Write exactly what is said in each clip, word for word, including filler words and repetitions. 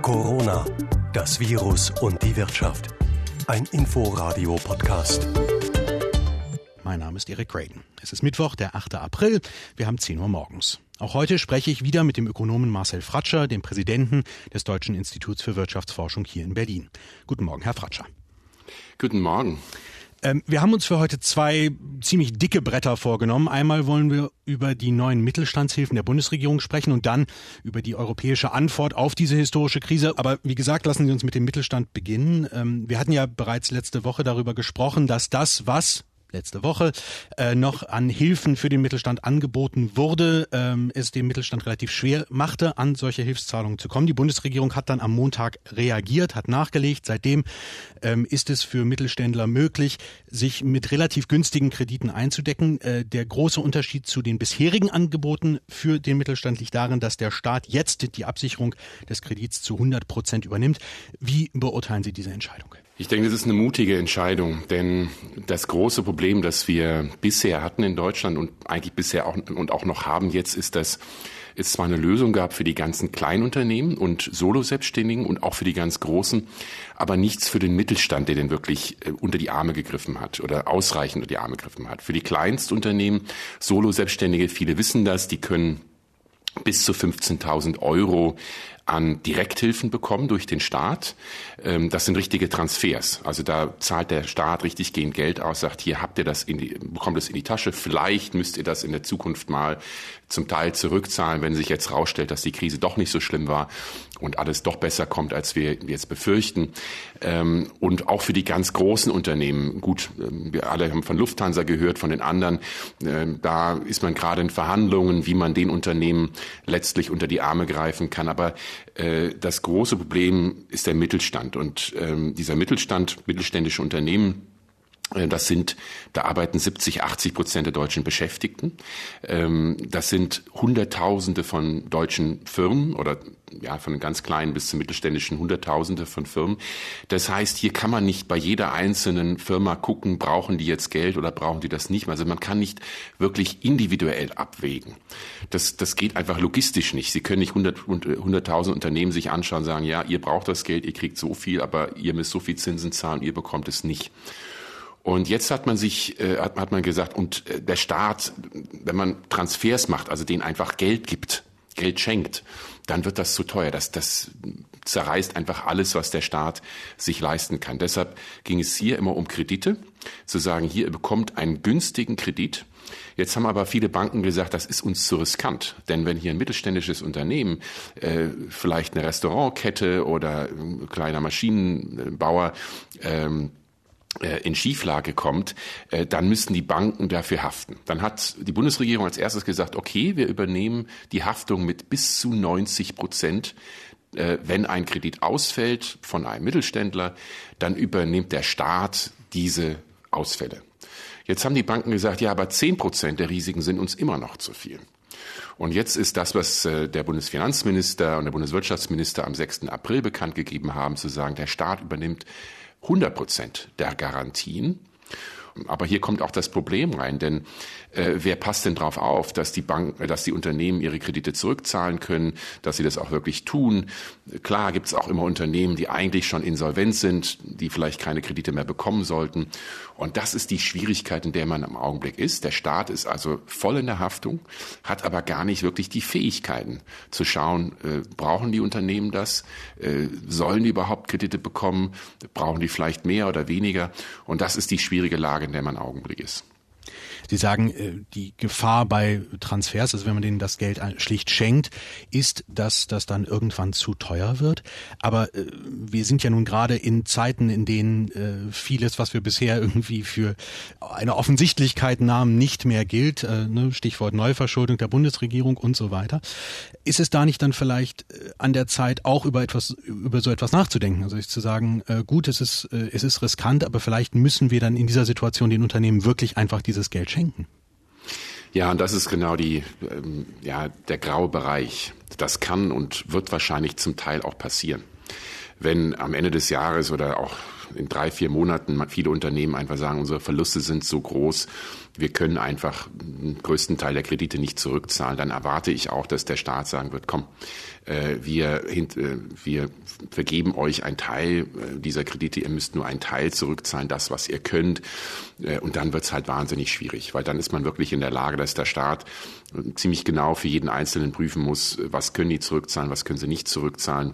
Corona, das Virus und die Wirtschaft. Ein Inforadio-Podcast. Mein Name ist Erik Graden. Es ist Mittwoch, der achte April. Wir haben zehn Uhr morgens. Auch heute spreche ich wieder mit dem Ökonomen Marcel Fratscher, dem Präsidenten des Deutschen Instituts für Wirtschaftsforschung hier in Berlin. Guten Morgen, Herr Fratscher. Guten Morgen. Ähm, wir haben uns für heute zwei ziemlich dicke Bretter vorgenommen. Einmal wollen wir über die neuen Mittelstandshilfen der Bundesregierung sprechen und dann über die europäische Antwort auf diese historische Krise. Aber wie gesagt, lassen Sie uns mit dem Mittelstand beginnen. Ähm, wir hatten ja bereits letzte Woche darüber gesprochen, dass das, was letzte Woche äh, noch an Hilfen für den Mittelstand angeboten wurde, ähm, es dem Mittelstand relativ schwer machte, an solche Hilfszahlungen zu kommen. Die Bundesregierung hat dann am Montag reagiert, hat nachgelegt. Seitdem ähm, ist es für Mittelständler möglich, sich mit relativ günstigen Krediten einzudecken. Äh, der große Unterschied zu den bisherigen Angeboten für den Mittelstand liegt darin, dass der Staat jetzt die Absicherung des Kredits zu hundert Prozent übernimmt. Wie beurteilen Sie diese Entscheidung? Ich denke, das ist eine mutige Entscheidung, denn das große Problem, das wir bisher hatten in Deutschland und eigentlich bisher auch und auch noch haben jetzt, ist, dass es zwar eine Lösung gab für die ganzen Kleinunternehmen und Solo-Selbstständigen und auch für die ganz Großen, aber nichts für den Mittelstand, der denn wirklich unter die Arme gegriffen hat oder ausreichend unter die Arme gegriffen hat. Für die Kleinstunternehmen, Solo-Selbstständige, viele wissen das, die können bis zu fünfzehntausend Euro an Direkthilfen bekommen durch den Staat. Das sind richtige Transfers. Also da zahlt der Staat richtig gehend Geld aus, sagt, hier habt ihr das in die, bekommt das in die Tasche. Vielleicht müsst ihr das in der Zukunft mal zum Teil zurückzahlen, wenn sich jetzt rausstellt, dass die Krise doch nicht so schlimm war und alles doch besser kommt, als wir jetzt befürchten. Und auch für die ganz großen Unternehmen. Gut, wir alle haben von Lufthansa gehört, von den anderen. Da ist man gerade in Verhandlungen, wie man den Unternehmen letztlich unter die Arme greifen kann. Aber das große Problem ist der Mittelstand. Und dieser Mittelstand, mittelständische Unternehmen, das sind, da arbeiten siebzig, achtzig Prozent der deutschen Beschäftigten. Das sind Hunderttausende von deutschen Firmen oder ja von den ganz kleinen bis zum mittelständischen Hunderttausende von Firmen. Das heißt, hier kann man nicht bei jeder einzelnen Firma gucken, brauchen die jetzt Geld oder brauchen die das nicht. Also man kann nicht wirklich individuell abwägen. Das, das geht einfach logistisch nicht. Sie können nicht hundert, hunderttausend Unternehmen sich anschauen und sagen, ja, ihr braucht das Geld, ihr kriegt so viel, aber ihr müsst so viel Zinsen zahlen, ihr bekommt es nicht. Und jetzt hat man sich, äh, hat, hat man gesagt, und äh, der Staat, wenn man Transfers macht, also denen einfach Geld gibt, Geld schenkt, dann wird das zu teuer. Das, das zerreißt einfach alles, was der Staat sich leisten kann. Deshalb ging es hier immer um Kredite, zu sagen, hier, ihr bekommt einen günstigen Kredit. Jetzt haben aber viele Banken gesagt, das ist uns zu riskant. Denn wenn hier ein mittelständisches Unternehmen, äh, vielleicht eine Restaurantkette oder ein kleiner Maschinenbauer, ähm, in Schieflage kommt, dann müssen die Banken dafür haften. Dann hat die Bundesregierung als erstes gesagt, okay, wir übernehmen die Haftung mit bis zu neunzig Prozent. Wenn ein Kredit ausfällt von einem Mittelständler, dann übernimmt der Staat diese Ausfälle. Jetzt haben die Banken gesagt, ja, aber zehn Prozent der Risiken sind uns immer noch zu viel. Und jetzt ist das, was der Bundesfinanzminister und der Bundeswirtschaftsminister am sechsten April bekannt gegeben haben, zu sagen, der Staat übernimmt hundert Prozent der Garantien. Aber hier kommt auch das Problem rein, denn äh, wer passt denn drauf auf, dass die Banken, dass die Unternehmen ihre Kredite zurückzahlen können, dass sie das auch wirklich tun? Klar gibt es auch immer Unternehmen, die eigentlich schon insolvent sind, die vielleicht keine Kredite mehr bekommen sollten. Und das ist die Schwierigkeit, in der man im Augenblick ist. Der Staat ist also voll in der Haftung, hat aber gar nicht wirklich die Fähigkeiten zu schauen, äh, brauchen die Unternehmen das? Äh, sollen die überhaupt Kredite bekommen? Brauchen die vielleicht mehr oder weniger? Und das ist die schwierige Lage, in der man im Augenblick ist. Sie sagen, die Gefahr bei Transfers, also wenn man denen das Geld schlicht schenkt, ist, dass das dann irgendwann zu teuer wird. Aber wir sind ja nun gerade in Zeiten, in denen vieles, was wir bisher irgendwie für eine Offensichtlichkeit nahmen, nicht mehr gilt. Stichwort Neuverschuldung der Bundesregierung und so weiter. Ist es da nicht dann vielleicht an der Zeit, auch über etwas, über so etwas nachzudenken? Also zu sagen, gut, es ist, es ist riskant, aber vielleicht müssen wir dann in dieser Situation den Unternehmen wirklich einfach dieses Geld schenken. Ja, und das ist genau die, ähm, ja, der graue Bereich. Das kann und wird wahrscheinlich zum Teil auch passieren. wenn am Ende des Jahres oder auch in drei, vier Monaten viele Unternehmen einfach sagen, unsere Verluste sind so groß, wir können einfach den größten Teil der Kredite nicht zurückzahlen, dann erwarte ich auch, dass der Staat sagen wird, komm, äh, wir, äh, wir vergeben euch einen Teil dieser Kredite, ihr müsst nur einen Teil zurückzahlen, das, was ihr könnt. Äh, und dann wird es halt wahnsinnig schwierig, weil dann ist man wirklich in der Lage, dass der Staat ziemlich genau für jeden Einzelnen prüfen muss, was können die zurückzahlen, was können sie nicht zurückzahlen.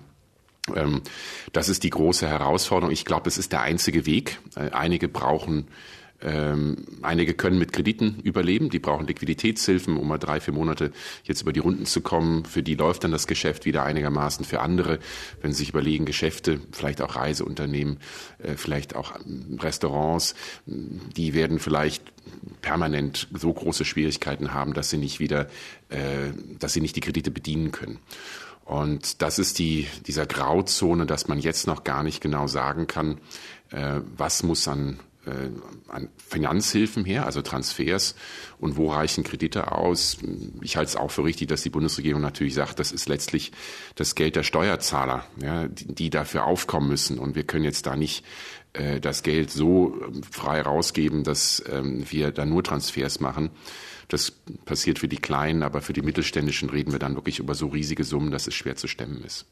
Das ist die große Herausforderung. Ich glaube, es ist der einzige Weg. Einige brauchen, ähm, einige können mit Krediten überleben. Die brauchen Liquiditätshilfen, um mal drei, vier Monate jetzt über die Runden zu kommen. Für die läuft dann das Geschäft wieder einigermaßen. Für andere, wenn sie sich überlegen, Geschäfte, vielleicht auch Reiseunternehmen, äh, vielleicht auch Restaurants, die werden vielleicht permanent so große Schwierigkeiten haben, dass sie nicht wieder, äh, dass sie nicht die Kredite bedienen können. Und das ist die, dieser Grauzone, dass man jetzt noch gar nicht genau sagen kann, äh, was muss an, äh, an Finanzhilfen her, also Transfers, und wo reichen Kredite aus. Ich halte es auch für richtig, dass die Bundesregierung natürlich sagt, das ist letztlich das Geld der Steuerzahler, ja, die, die dafür aufkommen müssen. Und wir können jetzt da nicht äh, das Geld so frei rausgeben, dass ähm, wir da nur Transfers machen. Das passiert für die Kleinen, aber für die Mittelständischen reden wir dann wirklich über so riesige Summen, dass es schwer zu stemmen ist.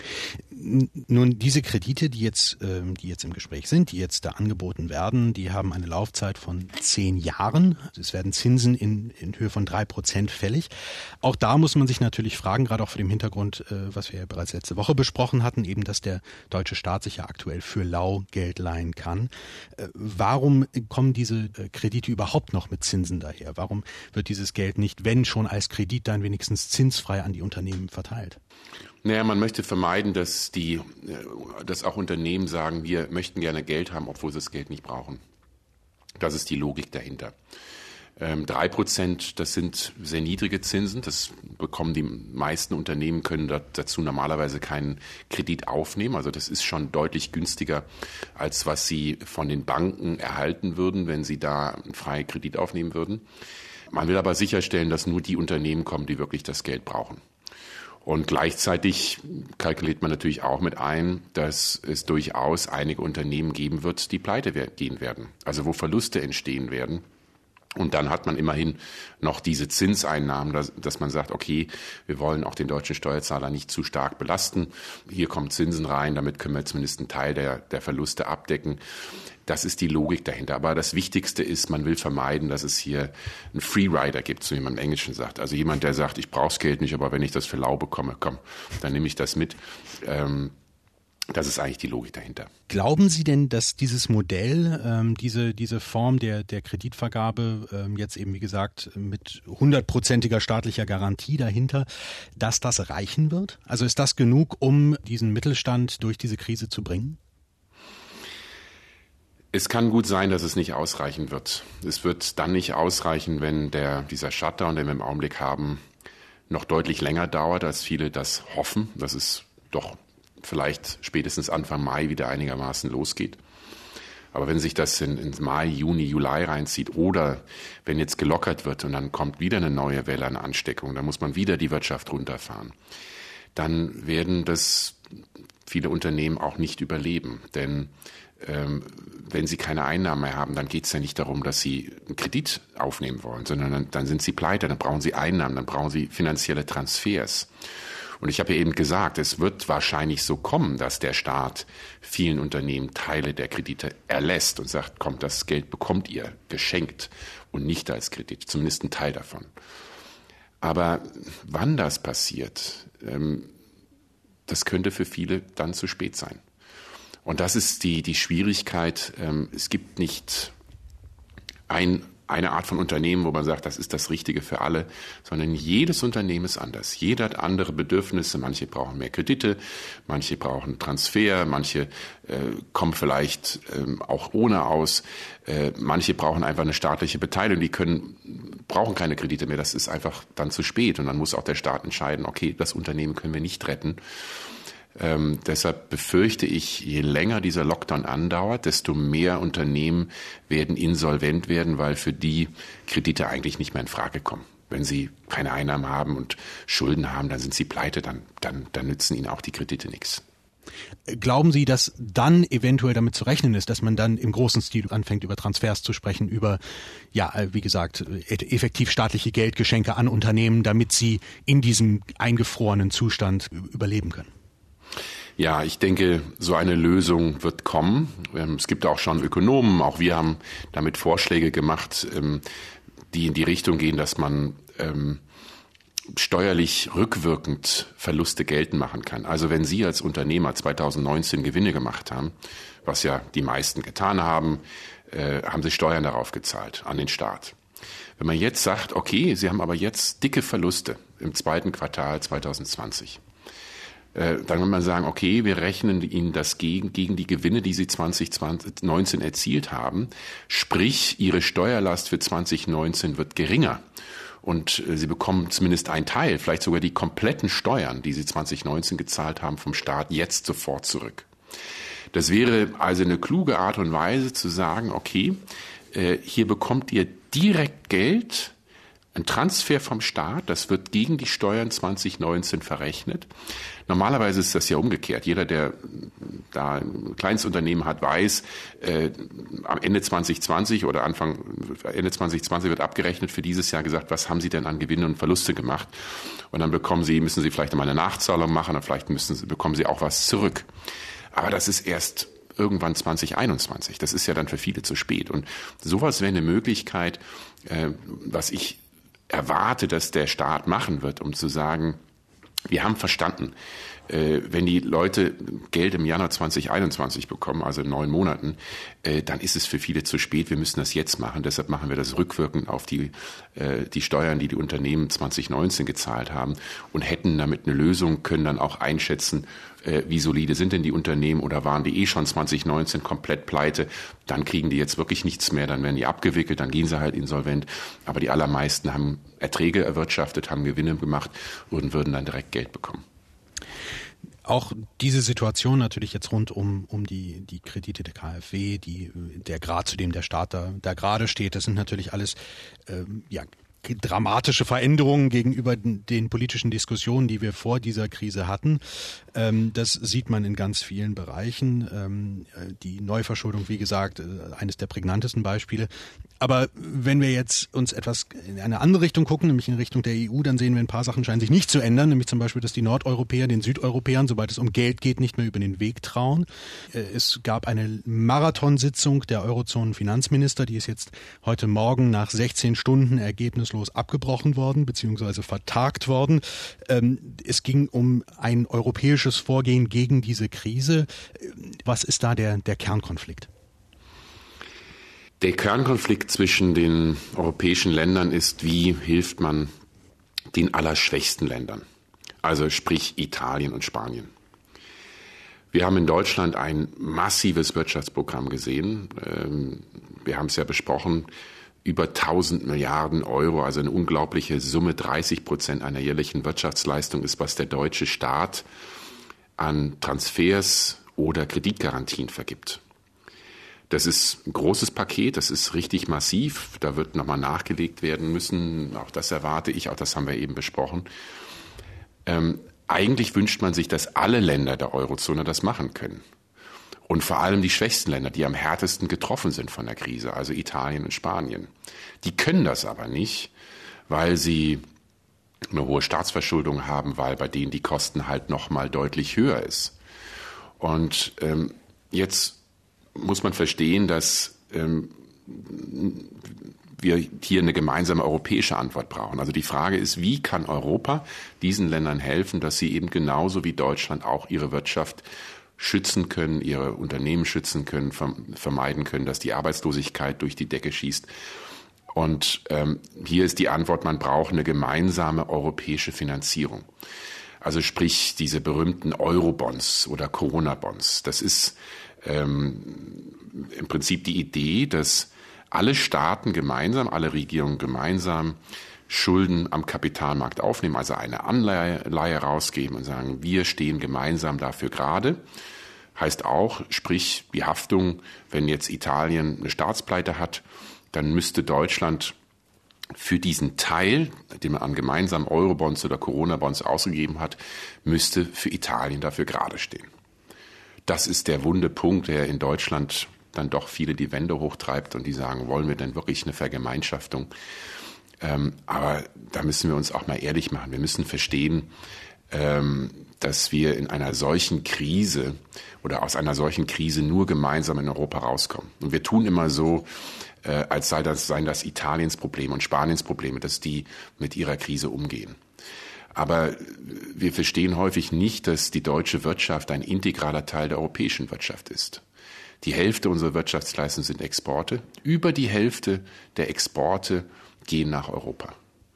Nun, diese Kredite, die jetzt, die jetzt im Gespräch sind, die jetzt da angeboten werden, die haben eine Laufzeit von zehn Jahren. Es werden Zinsen in, in Höhe von drei Prozent fällig. Auch da muss man sich natürlich fragen, gerade auch vor dem Hintergrund, was wir ja bereits letzte Woche besprochen hatten, eben, dass der deutsche Staat sich ja aktuell für lau Geld leihen kann. Warum kommen diese Kredite überhaupt noch mit Zinsen daher? Warum wird dieses Geld nicht, wenn schon als Kredit, dann wenigstens zinsfrei an die Unternehmen verteilt? Naja, man möchte vermeiden, dass die, dass auch Unternehmen sagen, wir möchten gerne Geld haben, obwohl sie das Geld nicht brauchen. Das ist die Logik dahinter. Ähm, drei Prozent, das sind sehr niedrige Zinsen. Das bekommen die meisten Unternehmen, können dazu normalerweise keinen Kredit aufnehmen. Also das ist schon deutlich günstiger, als was sie von den Banken erhalten würden, wenn sie da einen freien Kredit aufnehmen würden. Man will aber sicherstellen, dass nur die Unternehmen kommen, die wirklich das Geld brauchen. Und gleichzeitig kalkuliert man natürlich auch mit ein, dass es durchaus einige Unternehmen geben wird, die pleite gehen werden, also wo Verluste entstehen werden. Und dann hat man immerhin noch diese Zinseinnahmen, dass, dass man sagt, okay, wir wollen auch den deutschen Steuerzahler nicht zu stark belasten. Hier kommen Zinsen rein, damit können wir zumindest einen Teil der, der Verluste abdecken. Das ist die Logik dahinter. Aber das Wichtigste ist, man will vermeiden, dass es hier einen Freerider gibt, so wie man im Englischen sagt. Also jemand, der sagt, ich brauche das Geld nicht, aber wenn ich das für lau bekomme, komm, dann nehme ich das mit. Ähm, Das ist eigentlich die Logik dahinter. Glauben Sie denn, dass dieses Modell, ähm, diese diese Form der der Kreditvergabe ähm, jetzt eben wie gesagt mit hundertprozentiger staatlicher Garantie dahinter, dass das reichen wird? Also ist das genug, um diesen Mittelstand durch diese Krise zu bringen? Es kann gut sein, dass es nicht ausreichen wird. Es wird dann nicht ausreichen, wenn der dieser Shutdown, den wir im Augenblick haben, noch deutlich länger dauert, als viele das hoffen. Das ist doch vielleicht spätestens Anfang Mai wieder einigermaßen losgeht. Aber wenn sich das in, in Mai, Juni, Juli reinzieht oder wenn jetzt gelockert wird und dann kommt wieder eine neue Welle an Ansteckung, dann muss man wieder die Wirtschaft runterfahren, dann werden das viele Unternehmen auch nicht überleben. Denn ähm, wenn sie keine Einnahmen mehr haben, dann geht es ja nicht darum, dass sie einen Kredit aufnehmen wollen, sondern dann, dann sind sie pleite, dann brauchen sie Einnahmen, dann brauchen sie finanzielle Transfers. Und ich habe ja eben gesagt, es wird wahrscheinlich so kommen, dass der Staat vielen Unternehmen Teile der Kredite erlässt und sagt, kommt, das Geld bekommt ihr geschenkt und nicht als Kredit, zumindest ein Teil davon. Aber wann das passiert, ähm, das könnte für viele dann zu spät sein. Und das ist die, die Schwierigkeit. Ähm, es gibt nicht ein eine Art von Unternehmen, wo man sagt, das ist das Richtige für alle, sondern jedes Unternehmen ist anders. Jeder hat andere Bedürfnisse. Manche brauchen mehr Kredite, manche brauchen Transfer, manche äh, kommen vielleicht ähm, auch ohne aus. Äh, manche brauchen einfach eine staatliche Beteiligung, die können brauchen keine Kredite mehr. Das ist einfach dann zu spät und dann muss auch der Staat entscheiden, okay, das Unternehmen können wir nicht retten. Ähm, deshalb befürchte ich, je länger dieser Lockdown andauert, desto mehr Unternehmen werden insolvent werden, weil für die Kredite eigentlich nicht mehr in Frage kommen. Wenn sie keine Einnahmen haben und Schulden haben, dann sind sie pleite, dann, dann, dann nützen ihnen auch die Kredite nichts. Glauben Sie, dass dann eventuell damit zu rechnen ist, dass man dann im großen Stil anfängt, über Transfers zu sprechen, über, ja, wie gesagt, effektiv staatliche Geldgeschenke an Unternehmen, damit sie in diesem eingefrorenen Zustand überleben können? Ja, ich denke, so eine Lösung wird kommen. Es gibt auch schon Ökonomen, auch wir haben damit Vorschläge gemacht, die in die Richtung gehen, dass man steuerlich rückwirkend Verluste geltend machen kann. Also wenn Sie als Unternehmer zweitausendneunzehn Gewinne gemacht haben, was ja die meisten getan haben, äh, haben Sie Steuern darauf gezahlt an den Staat. Wenn man jetzt sagt, okay, Sie haben aber jetzt dicke Verluste im zweiten Quartal zweitausendzwanzig, äh, dann kann man sagen, okay, wir rechnen Ihnen das gegen, gegen die Gewinne, die Sie zweitausendneunzehn erzielt haben, sprich Ihre Steuerlast für zweitausendneunzehn wird geringer. Und Sie bekommen zumindest einen Teil, vielleicht sogar die kompletten Steuern, die Sie zweitausendneunzehn gezahlt haben, vom Staat jetzt sofort zurück. Das wäre also eine kluge Art und Weise zu sagen, okay, hier bekommt ihr direkt Geld, ein Transfer vom Staat, das wird gegen die Steuern zweitausendneunzehn verrechnet. Normalerweise ist das ja umgekehrt. Jeder, der da ein kleines Unternehmen hat, weiß, äh, am Ende zweitausendzwanzig oder Anfang, Ende zweitausendzwanzig wird abgerechnet für dieses Jahr gesagt, was haben Sie denn an Gewinne und Verluste gemacht? Und dann bekommen Sie, müssen Sie vielleicht einmal eine Nachzahlung machen und vielleicht müssen Sie, bekommen Sie auch was zurück. Aber das ist erst irgendwann zweitausendeinundzwanzig. Das ist ja dann für viele zu spät. Und sowas wäre eine Möglichkeit, äh, was ich erwarte, dass der Staat machen wird, um zu sagen, wir haben verstanden, äh, wenn die Leute Geld im Januar zweitausendeinundzwanzig bekommen, also in neun Monaten, äh, dann ist es für viele zu spät. Wir müssen das jetzt machen. Deshalb machen wir das rückwirkend auf die, äh, die Steuern, die die Unternehmen zweitausendneunzehn gezahlt haben und hätten damit eine Lösung, können dann auch einschätzen, äh, wie solide sind denn die Unternehmen oder waren die eh schon zweitausendneunzehn komplett pleite. Dann kriegen die jetzt wirklich nichts mehr, dann werden die abgewickelt, dann gehen sie halt insolvent. Aber die allermeisten haben Erträge erwirtschaftet, haben Gewinne gemacht und würden dann direkt Geld bekommen. Auch diese Situation natürlich jetzt rund um um die die Kredite der KfW, die der Grad, zu dem der Staat da da gerade steht, das sind natürlich alles ähm, ja dramatische Veränderungen gegenüber den politischen Diskussionen, die wir vor dieser Krise hatten. Ähm, das sieht man in ganz vielen Bereichen. Ähm, die Neuverschuldung, wie gesagt, eines der prägnantesten Beispiele. Aber wenn wir jetzt uns etwas in eine andere Richtung gucken, nämlich in Richtung der E U, dann sehen wir, ein paar Sachen scheinen sich nicht zu ändern, nämlich zum Beispiel, dass die Nordeuropäer den Südeuropäern, sobald es um Geld geht, nicht mehr über den Weg trauen. Es gab eine Marathonsitzung der Eurozonen-Finanzminister, die ist jetzt heute Morgen nach sechzehn Stunden ergebnislos abgebrochen worden, beziehungsweise vertagt worden. Es ging um ein europäisches Vorgehen gegen diese Krise. Was ist da der, der Kernkonflikt? Der Kernkonflikt zwischen den europäischen Ländern ist, wie hilft man den allerschwächsten Ländern, also sprich Italien und Spanien. Wir haben in Deutschland ein massives Wirtschaftsprogramm gesehen. Wir haben es ja besprochen, über tausend Milliarden Euro, also eine unglaubliche Summe, dreißig Prozent einer jährlichen Wirtschaftsleistung ist, was der deutsche Staat an Transfers oder Kreditgarantien vergibt. Das ist ein großes Paket, das ist richtig massiv, da wird nochmal nachgelegt werden müssen, auch das erwarte ich, auch das haben wir eben besprochen. Ähm, eigentlich wünscht man sich, dass alle Länder der Eurozone das machen können. Und vor allem die schwächsten Länder, die am härtesten getroffen sind von der Krise, also Italien und Spanien. Die können das aber nicht, weil sie eine hohe Staatsverschuldung haben, weil bei denen die Kosten halt nochmal deutlich höher ist. Und ähm, jetzt muss man verstehen, dass ähm, wir hier eine gemeinsame europäische Antwort brauchen. Also die Frage ist, wie kann Europa diesen Ländern helfen, dass sie eben genauso wie Deutschland auch ihre Wirtschaft schützen können, ihre Unternehmen schützen können, vermeiden können, dass die Arbeitslosigkeit durch die Decke schießt. Und ähm, hier ist die Antwort, man braucht eine gemeinsame europäische Finanzierung. Also sprich diese berühmten Euro-Bonds oder Corona-Bonds. Das ist ähm, im Prinzip die Idee, dass alle Staaten gemeinsam, alle Regierungen gemeinsam Schulden am Kapitalmarkt aufnehmen, also eine Anleihe rausgeben und sagen, wir stehen gemeinsam dafür gerade. Heißt auch, sprich die Haftung, wenn jetzt Italien eine Staatspleite hat, dann müsste Deutschland für diesen Teil, den man an gemeinsamen Eurobonds oder Corona-Bonds ausgegeben hat, müsste für Italien dafür gerade stehen. das ist der wunde Punkt, der in Deutschland dann doch viele die Wände hochtreibt und die sagen, wollen wir denn wirklich eine Vergemeinschaftung? Ähm, aber da müssen wir uns auch mal ehrlich machen. Wir müssen verstehen, ähm, dass wir in einer solchen Krise oder aus einer solchen Krise nur gemeinsam in Europa rauskommen. Und wir tun immer so, äh, als sei das, seien das Italiens Probleme und Spaniens Probleme, dass die mit ihrer Krise umgehen. Aber wir verstehen häufig nicht, dass die deutsche Wirtschaft ein integraler Teil der europäischen Wirtschaft ist. Die Hälfte unserer Wirtschaftsleistung sind Exporte. Über die Hälfte der Exporte gehen nach Europa.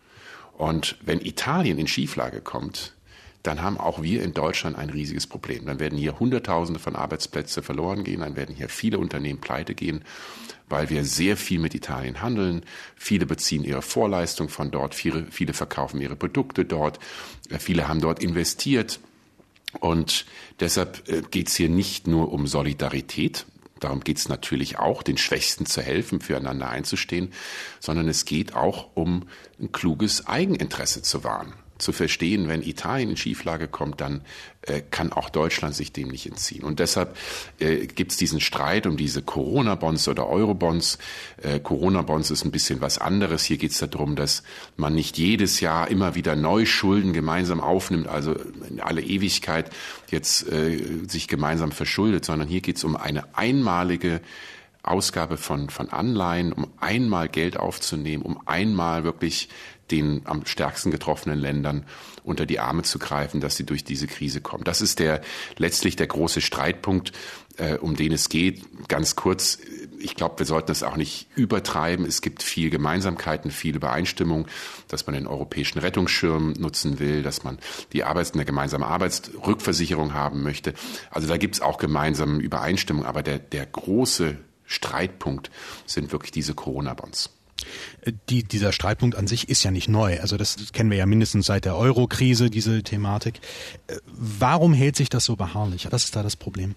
Und wenn Italien in Schieflage kommt, dann haben auch wir in Deutschland ein riesiges Problem. Dann werden hier Hunderttausende von Arbeitsplätzen verloren gehen, dann werden hier viele Unternehmen pleite gehen, weil wir sehr viel mit Italien handeln. Viele beziehen ihre Vorleistung von dort, viele, viele verkaufen ihre Produkte dort, viele haben dort investiert. Und deshalb geht es hier nicht nur um Solidarität, darum geht es natürlich auch, den Schwächsten zu helfen, füreinander einzustehen, sondern es geht auch um ein kluges Eigeninteresse zu wahren. Zu verstehen, wenn Italien in Schieflage kommt, dann äh, kann auch Deutschland sich dem nicht entziehen. Und deshalb äh, gibt es diesen Streit um diese Corona-Bonds oder Euro-Bonds. Äh, Corona-Bonds ist ein bisschen was anderes. Hier geht es darum, dass man nicht jedes Jahr immer wieder neu Schulden gemeinsam aufnimmt, also in alle Ewigkeit jetzt äh, sich gemeinsam verschuldet, sondern hier geht es um eine einmalige Ausgabe von, von Anleihen, um einmal Geld aufzunehmen, um einmal wirklich den am stärksten getroffenen Ländern unter die Arme zu greifen, dass sie durch diese Krise kommen. Das ist der letztlich der große Streitpunkt, äh, um den es geht. Ganz kurz, ich glaube, wir sollten es auch nicht übertreiben. Es gibt viel Gemeinsamkeiten, viel Übereinstimmung, dass man den europäischen Rettungsschirm nutzen will, dass man die Arbeits-, eine gemeinsame Arbeitsrückversicherung haben möchte. Also da gibt es auch gemeinsame Übereinstimmung. Aber der, der große Streitpunkt sind wirklich diese Corona-Bonds. Die, dieser Streitpunkt an sich ist ja nicht neu. Also das kennen wir ja mindestens seit der Euro-Krise, diese Thematik. Warum hält sich das so beharrlich? Was ist da das Problem?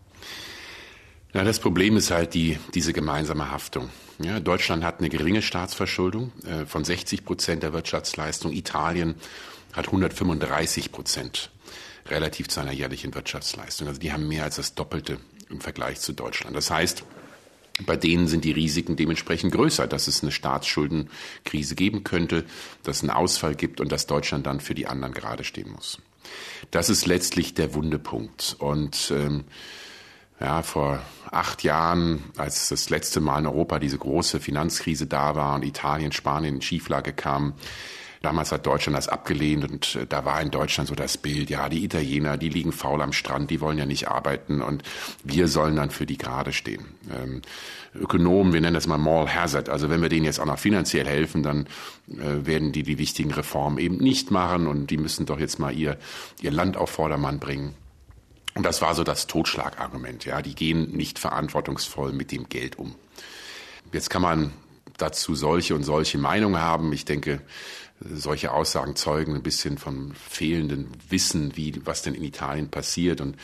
Ja, das Problem ist halt die, diese gemeinsame Haftung. Ja, Deutschland hat eine geringe Staatsverschuldung äh, von sechzig Prozent der Wirtschaftsleistung. Italien hat hundertfünfunddreißig Prozent relativ zu einer jährlichen Wirtschaftsleistung. Also die haben mehr als das Doppelte im Vergleich zu Deutschland. Das heißt, bei denen sind die Risiken dementsprechend größer, dass es eine Staatsschuldenkrise geben könnte, dass es einen Ausfall gibt und dass Deutschland dann für die anderen gerade stehen muss. Das ist letztlich der wunde Punkt. Und ähm, ja, vor acht Jahren, als das letzte Mal in Europa diese große Finanzkrise da war und Italien, Spanien in Schieflage kamen, damals hat Deutschland das abgelehnt und da war in Deutschland so das Bild, ja, die Italiener, die liegen faul am Strand, die wollen ja nicht arbeiten und wir sollen dann für die gerade stehen. Ähm, Ökonomen, wir nennen das mal Moral Hazard, also wenn wir denen jetzt auch noch finanziell helfen, dann äh, werden die die wichtigen Reformen eben nicht machen und die müssen doch jetzt mal ihr, ihr Land auf Vordermann bringen. Und das war so das Totschlagargument, ja, die gehen nicht verantwortungsvoll mit dem Geld um. Jetzt kann man dazu solche und solche Meinungen haben. Ich denke, solche Aussagen zeugen ein bisschen vom fehlenden Wissen, wie was denn in Italien passiert und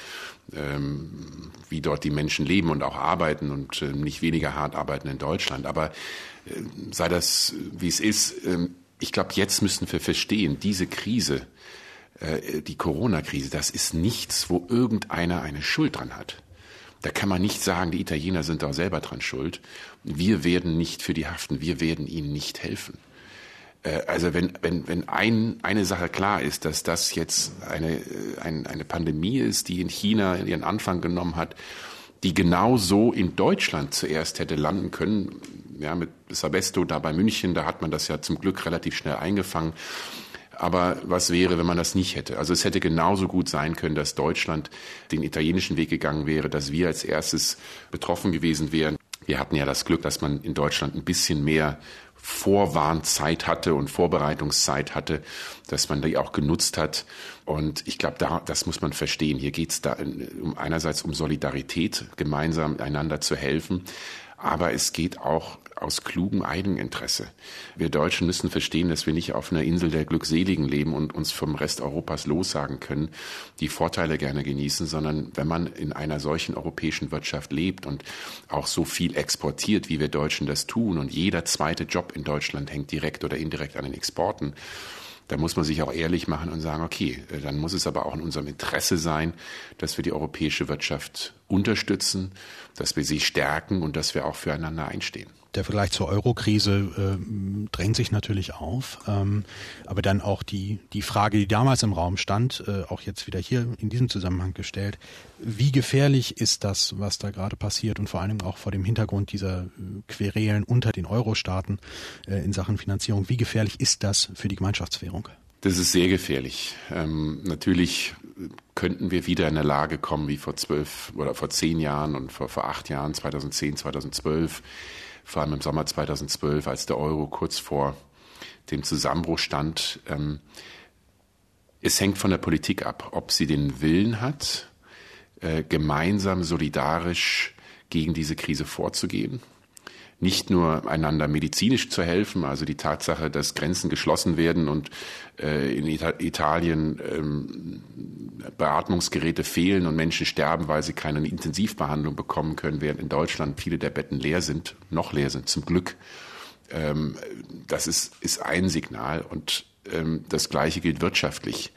ähm, wie dort die Menschen leben und auch arbeiten und äh, nicht weniger hart arbeiten in Deutschland. Aber äh, sei das, wie es ist, äh, ich glaube, jetzt müssen wir verstehen, diese Krise, äh, die Corona-Krise, das ist nichts, wo irgendeiner eine Schuld dran hat. Da kann man nicht sagen, die Italiener sind doch selber dran schuld. Wir werden nicht für die haften, wir werden ihnen nicht helfen. Also wenn, wenn, wenn ein, eine Sache klar ist, dass das jetzt eine, eine, eine Pandemie ist, die in China ihren Anfang genommen hat, die genau so in Deutschland zuerst hätte landen können, ja, mit Sabesto da bei München, da hat man das ja zum Glück relativ schnell eingefangen. Aber was wäre, wenn man das nicht hätte? Also es hätte genauso gut sein können, dass Deutschland den italienischen Weg gegangen wäre, dass wir als erstes betroffen gewesen wären. Wir hatten ja das Glück, dass man in Deutschland ein bisschen mehr Vorwarnzeit hatte und Vorbereitungszeit hatte, dass man die auch genutzt hat. Und ich glaube, da, das muss man verstehen. Hier geht es da um einerseits um Solidarität, gemeinsam einander zu helfen. Aber es geht auch aus klugem Eigeninteresse. Wir Deutschen müssen verstehen, dass wir nicht auf einer Insel der Glückseligen leben und uns vom Rest Europas lossagen können, die Vorteile gerne genießen, sondern wenn man in einer solchen europäischen Wirtschaft lebt und auch so viel exportiert, wie wir Deutschen das tun, und jeder zweite Job in Deutschland hängt direkt oder indirekt an den Exporten, Da muss man sich auch ehrlich machen und sagen, okay, dann muss es aber auch in unserem Interesse sein, dass wir die europäische Wirtschaft unterstützen, dass wir sie stärken und dass wir auch füreinander einstehen. Der Vergleich zur Euro-Krise äh, drängt sich natürlich auf, ähm, aber dann auch die die Frage, die damals im Raum stand, äh, auch jetzt wieder hier in diesem Zusammenhang gestellt: Wie gefährlich ist das, was da gerade passiert, und vor allem auch vor dem Hintergrund dieser äh, Querelen unter den Euro-Staaten äh, in Sachen Finanzierung? Wie gefährlich ist das für die Gemeinschaftswährung? Das ist sehr gefährlich. Ähm, natürlich könnten wir wieder in eine Lage kommen wie vor zwölf oder vor zehn Jahren und vor vor acht Jahren, zweitausendzehn, zweitausendzwölf. Vor allem im Sommer zweitausendzwölf, als der Euro kurz vor dem Zusammenbruch stand. Es hängt von der Politik ab, ob sie den Willen hat, gemeinsam solidarisch gegen diese Krise vorzugehen. Nicht nur einander medizinisch zu helfen, also die Tatsache, dass Grenzen geschlossen werden und äh, in Ita- Italien ähm, Beatmungsgeräte fehlen und Menschen sterben, weil sie keine Intensivbehandlung bekommen können, während in Deutschland viele der Betten leer sind, noch leer sind, zum Glück. Ähm, das ist, ist ein Signal, und ähm, das Gleiche gilt wirtschaftlich.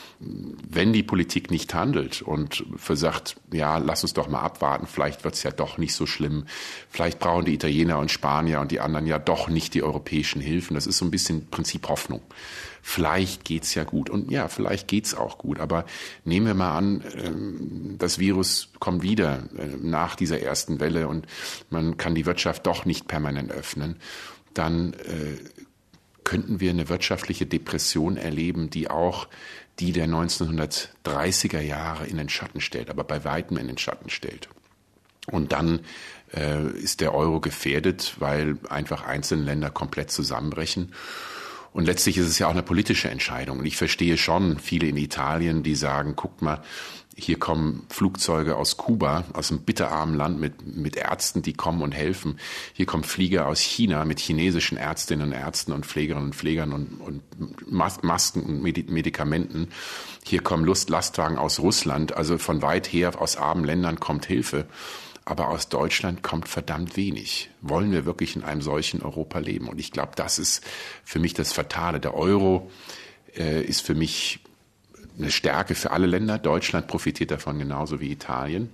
Wenn die Politik nicht handelt und versagt, ja, lass uns doch mal abwarten, vielleicht wird's ja doch nicht so schlimm, vielleicht brauchen die Italiener und Spanier und die anderen ja doch nicht die europäischen Hilfen. Das ist so ein bisschen Prinzip Hoffnung. Vielleicht geht's ja gut, und ja, vielleicht geht's auch gut, aber nehmen wir mal an, das Virus kommt wieder nach dieser ersten Welle und man kann die Wirtschaft doch nicht permanent öffnen, dann könnten wir eine wirtschaftliche Depression erleben, die auch die der neunzehnhundertdreißiger Jahre in den Schatten stellt, aber bei weitem in den Schatten stellt. Und dann äh, ist der Euro gefährdet, weil einfach einzelne Länder komplett zusammenbrechen. Und letztlich ist es ja auch eine politische Entscheidung. Und ich verstehe schon viele in Italien, die sagen, guckt mal, hier kommen Flugzeuge aus Kuba, aus einem bitterarmen Land mit, mit Ärzten, die kommen und helfen. Hier kommen Flieger aus China mit chinesischen Ärztinnen und Ärzten und Pflegerinnen und Pflegern und, und Masken und Medikamenten. Hier kommen Lust, Lastwagen aus Russland. Also von weit her, aus armen Ländern kommt Hilfe. Aber aus Deutschland kommt verdammt wenig. Wollen wir wirklich in einem solchen Europa leben? Und ich glaube, das ist für mich das Fatale. Der Euro äh, ist für mich eine Stärke für alle Länder. Deutschland profitiert davon genauso wie Italien.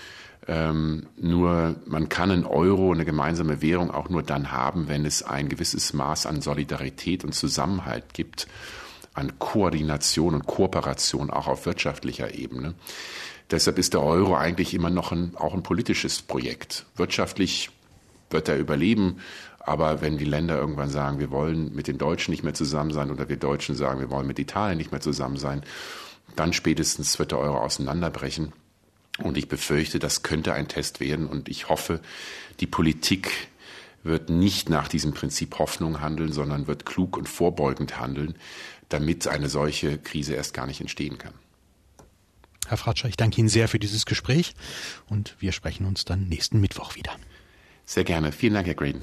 Ähm, nur man kann einen Euro, eine gemeinsame Währung auch nur dann haben, wenn es ein gewisses Maß an Solidarität und Zusammenhalt gibt, an Koordination und Kooperation auch auf wirtschaftlicher Ebene. Deshalb ist der Euro eigentlich immer noch ein, auch ein politisches Projekt. Wirtschaftlich wird er überleben, aber wenn die Länder irgendwann sagen, wir wollen mit den Deutschen nicht mehr zusammen sein, oder wir Deutschen sagen, wir wollen mit Italien nicht mehr zusammen sein, dann spätestens wird der Euro auseinanderbrechen. Und ich befürchte, das könnte ein Test werden. Und ich hoffe, die Politik wird nicht nach diesem Prinzip Hoffnung handeln, sondern wird klug und vorbeugend handeln, damit eine solche Krise erst gar nicht entstehen kann. Herr Fratscher, ich danke Ihnen sehr für dieses Gespräch, und wir sprechen uns dann nächsten Mittwoch wieder. Sehr gerne. Vielen Dank, Herr Graydon.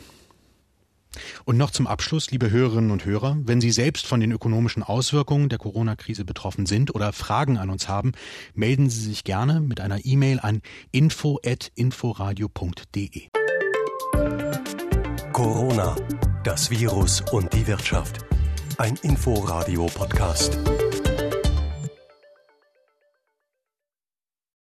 Und noch zum Abschluss, liebe Hörerinnen und Hörer, wenn Sie selbst von den ökonomischen Auswirkungen der Corona-Krise betroffen sind oder Fragen an uns haben, melden Sie sich gerne mit einer E-Mail an info at inforadio punkt de. Corona, das Virus und die Wirtschaft. Ein Inforadio-Podcast.